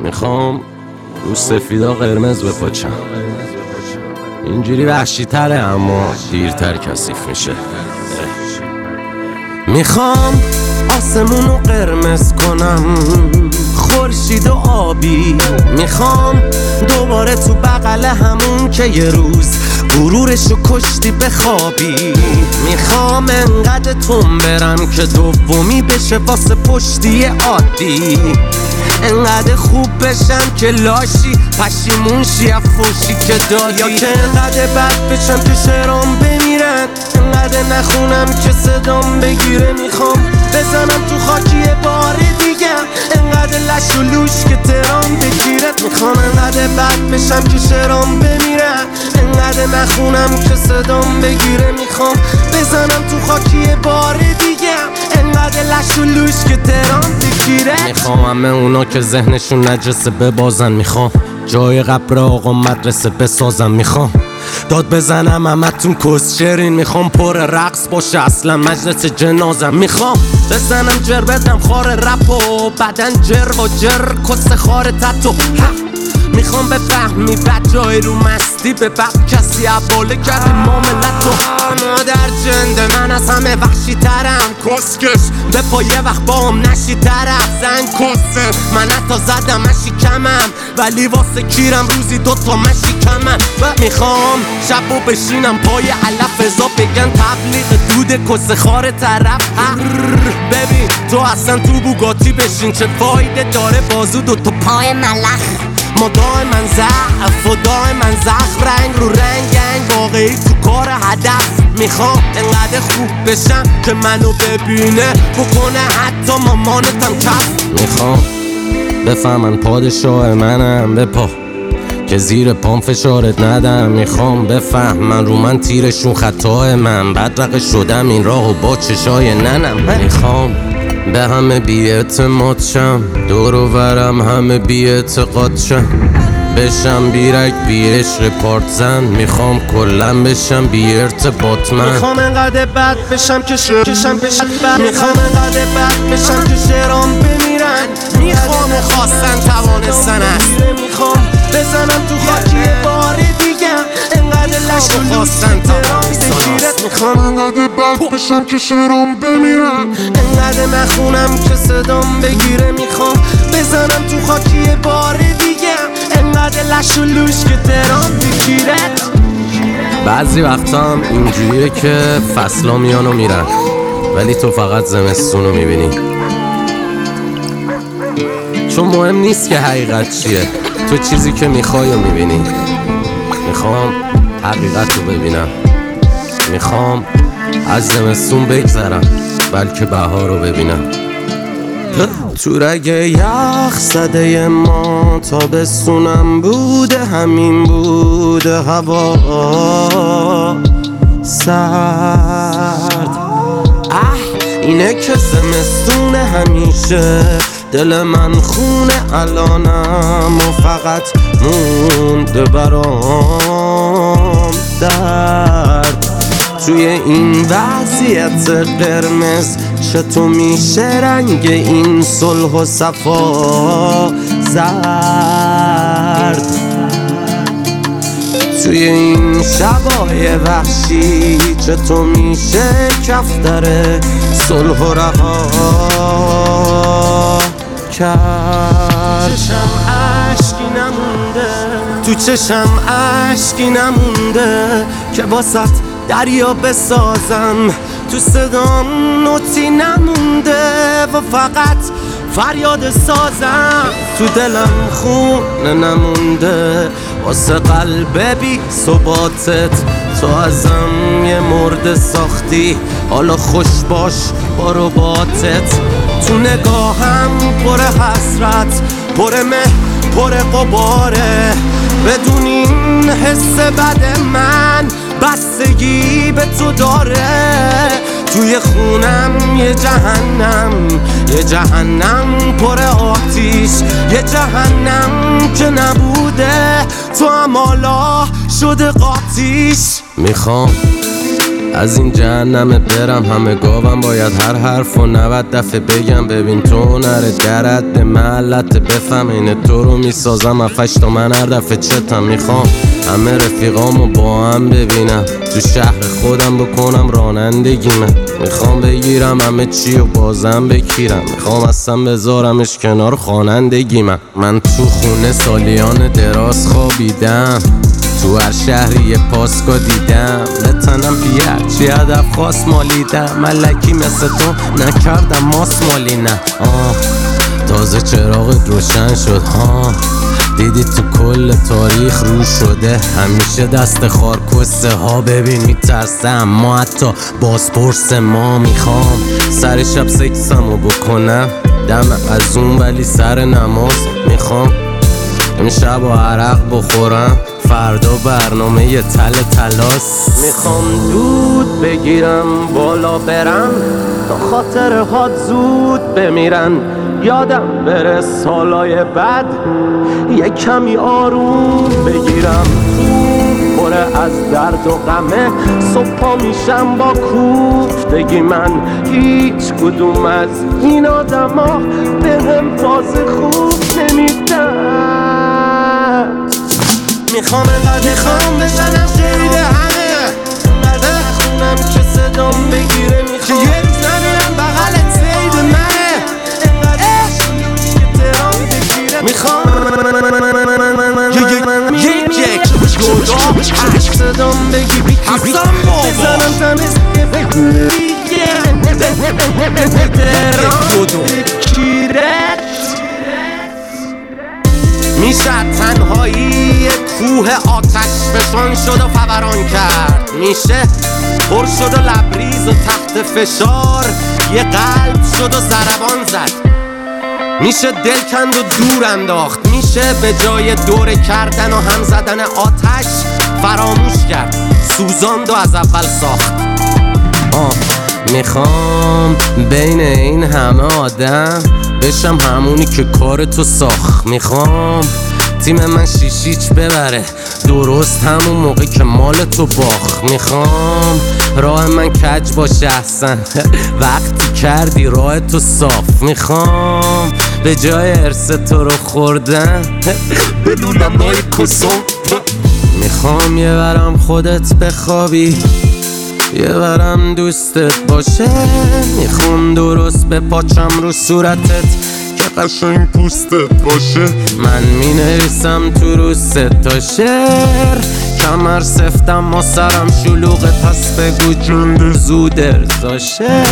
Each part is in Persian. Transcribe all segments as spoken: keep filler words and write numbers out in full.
میخوام رو سفیدا قرمز بپاچم، اینجوری وحشی تره اما دیرتر کثیف میشه. میخوام آسمونو قرمز کنم، خورشید و آبی. میخوام دوباره تو بغل همون که یه روز غرورشو کشتی بخوابی. میخوام انقدر تون برم که دومی بشه واسه پشتی عادی، انقدر خوب بشم که لاشی پشیمون شی افوشی که دادی، یا که انقدر بد بشم که شعرام بمیرن، انقدر نخونم که صدام بگیره. میخوام بزنم تو خاکی بار دیگه، انقدر لش و لوش که ترام بگیره. میخوام انقدر بد بشم که شعرام بمیرن، انقدر نخونم که صدام بگیره. میخوام بزنم تو خاکی بار دیگه، انقدر لش و لوش که ترام بگیره. میخوام همه اونا که ذهنشون نجسه ببازن، میخوام جای قبر آقا مدرسه بسازم. میخوام داد بزنم همتون کسچرین، میخوام پر رقص باشه اصلا مجلس جنازم. میخوام بزنم جر بدم خار رپ و بدن جر و جر کس خار تتو. میخوام بفهمی بد جای رو مستی به بد کسی عباله کردی معاملتو. مادر جنده من از همه وحشی ترم، کسکش به پایه وقت با هم نشی طرف زن کسه. من حتی زدم مشی کمم ولی واسه کیرم روزی دوتا مشی کمم. و میخوام شب و بشینم پای علف ازا بگن تبلیغ دود کس خار طرف. ببین تو اصلا تو بوگاتی بشین چه فایده داره بازو دوتا پای ملخ. ما دائما ضعف و دائما زخم، رنگ رو رنگ واقعی تو کار هدف. میخوام انقدر خوب بشم که منو ببینه بکنه حتی مامانتم کف. میخوام بفهمن پادشاه منم بپا که زیر پام فشارت ندم. میخوام بفهمن رو من تیرشون خطای من، بدرقه شدم این راهو با چشای ننم. میخوام به همه بی اعتماد شم، دور و برم همه بی اعتقاد شم، بشم بیرک بی عشق پارت زن. میخوام کلن بشم بی ارتباط من. میخوام انقدر بد بشم که شرشم بشم بد. میخوام انقدر بد بشم که شعرام بمیرن. میخوام و خواستن توانستن است. میخوام بزنم تو خاکی بار دیگه، انقدر لش و خواستن توانستن. میخوام انقدر بد بشم که شعرام بمیرن، انقدر نخونم که صدام بگیره. میخوام بزنم تو خاکی بار دیگه، انقدر لش و لوش که ترام بگیره. بعضی وقتا هم اینجوریه که فصلا میان و میرن ولی تو فقط زمستون رو میبینی، چون مهم نیست که حقیقت چیه، تو چیزی که میخوای رو میبینی. میخوام حقیقت رو ببینم، میخوام از زمستون بگذرم بلکه بهار رو ببینم. تو رگ یخ زده ما تابستونم بوده، همین بوده هوا سرد. اه اینه که زمستون همیشه، دل من خونه الانم و فقط مونده برام درد. توی این وضعیت قرمز چطور میشه رنگ این صلح و صفا زرد؟ توی این شبای وحشی چطور میشه کفتر صلح و رها کرد؟ چشم عشقی نمونده، تو چشم عشقی نمونده که واسط دریا بسازم، تو صدام نوتی نمونده و فقط فریاد سازم. تو دلم خونه نمونده واسه قلب بی ثباتت، تو ازم یه مرد ساختی حالا خوش باش با رباطت. تو نگاهم پر حسرت، پر مه، پر قباره، بدون این حس بد من بستگی به تو داره. توی خونم یه جهنم، یه جهنم پر آتیش، یه جهنم که نبوده تو هم حالا شده قاتیش. میخوام از این جهنم برم همه گاوم باید هر حرف و نود دفعه بگم ببین تو نره درد محلت بفهم اینه تو رو میسازم افش تا من هر دفعه چتم میخوام همه رفیقامو با هم ببینم تو شهر خودم بکنم رانندگیمه میخوام بگیرم همه چی و بازم بکیرم میخوام اصلا بذارمش کنار خوانندگی من من تو خونه سالیان دراز خوابیدم تو هر شهری یه پاسکا دیدم نتنم بی هرچی هدف خواست مالیدم ملکی مثل تو نکردم ماس مالی نه آه تازه چراغت روشن شد ها دیدی تو کل تاریخ رو شده همیشه دست خارکسته ها ببین میترسه اما حتی بازپرس ما میخوام سر شب سکسمو بکنم دم از اون ولی سر نماز میخوام امشب و عرق بخورم فردا برنامه یه تل تلاس میخوام دود بگیرم بالا برم تا خاطرهات زود بمیرن یادم بره سالای بد یه کمی آروم بگیرم پره از درد و غمه صبحا میشم با کوفتگی من هیچ کدوم از این آدم ها به هم فاز خوب نمیدن میخوام انقدر میخوام بزنم شهید همه انقدر خونم که صدام بگیره میخوام که یه روز نمیرم بغلت سید منه انقدر شونی که ترام بگیره میخوام یک یک جدا هشت صدام بگیری حسن بابا بزنم تمیز ترام بگیرت میشه تنهایی کوه آتش فشان شد و فوران کرد میشه پر شد و لبریز و تحت فشار یه قلب شد و ضربان زد میشه دل کند و دور انداخت میشه به جای دور کردن و هم زدن آتش فراموش کرد سوزاند و از اول ساخت آه میخوام بین این همه آدم بشم همونی که کار تو ساخت میخوام تیم من شیشیچ ببره درست همون موقع که مال تو باخت میخوام راه من کج باشه احسن وقتی کردی راه تو صاف میخوام به جای ارث تو رو خوردن بدونم نای کسم میخوام یه برم خودت بخوابی یه برم دوستت باشه میخوام درست به پاچم رو صورتت که قشنگ پوستت باشه من مینویسم تو رو سه تا شعر کمر سفتم ما سرم شلوغه پس بگو جون زود ارزاشه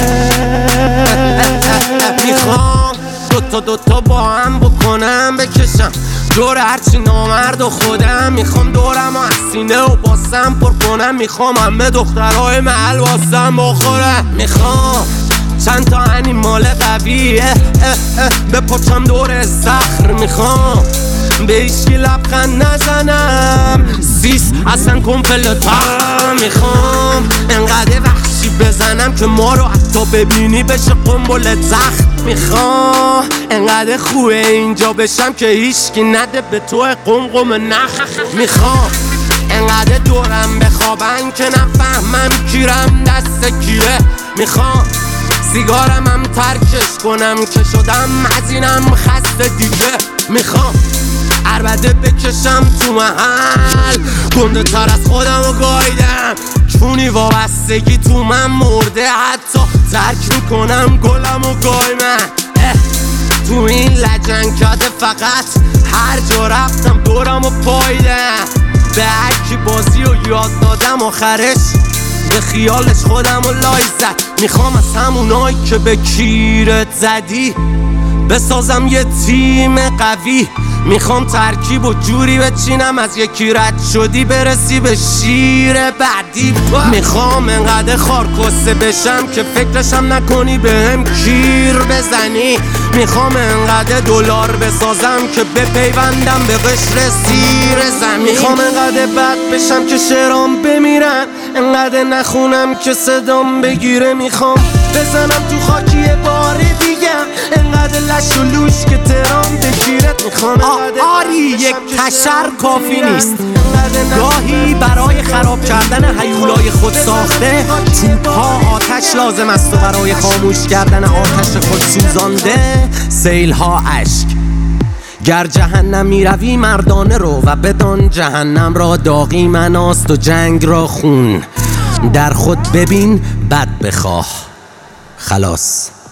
میخوام دوتا دوتا با هم بکنم بکشم دور هرچی نامرد و خودم میخوام دورم و از سینه و باسم پر کنم میخوام همه دخترهای محل واسم بخورم میخوام چند تا انیمال قویه به پاچم دور زخر میخوام به ایشکی لبخند نزنم سیس اصلا کمپل تر میخوام انقدر وحشی بزنم که ما رو حتی ببینی بشه قنبل زخم میخوام انقدر خوبه اینجا بشم که هیچکی نده به تو قمقم نخ میخوام انقدر دورم بخوابن که نفهمم کیرم دست کیه میخوام سیگارم هم ترکش کنم که شدم مزینم خسته دیگه میخوام عربده بکشم تو محل گنده تر از خودم و گایدم چونی وابستگی تو من مرده حتی ترک میکنم گلم و گای من تو این لجنکده فقط هر جا رفتم دورم و پایدم به هرکی بازی و یاد دادم آخرش به خیالش خودم و لای زد میخوام از همونایی که به کیرت زدی بسازم یه تیم قوی میخوام ترکیب و جوری بچینم از یکی رد شدی برسی به شیر بعدی میخوام انقدر خارکسته بشم که فکرشم نکنی به هم کیر بزنی میخوام انقدر دلار بسازم که بپیوندم به قشر سیر زمین میخوام انقدر بد بشم که شعرام بمیرن انقدر نخونم که صدام بگیره میخوام بزنم تو خاکی بار دیگم انقدر لش و لوش که ترام بگیرت میخوام آری یک کشر کافی نیست گاهی برای خراب کردن هیولای خود ساخته توپ‌ها آتش لازم است و برای خاموش کردن آتش خود سوزانده سیل‌ها اشک. گر جهنم می روی مردانه رو و بدان جهنم را داغی مناست و جنگ را خون. در خود ببین بد بخواه. خلاص.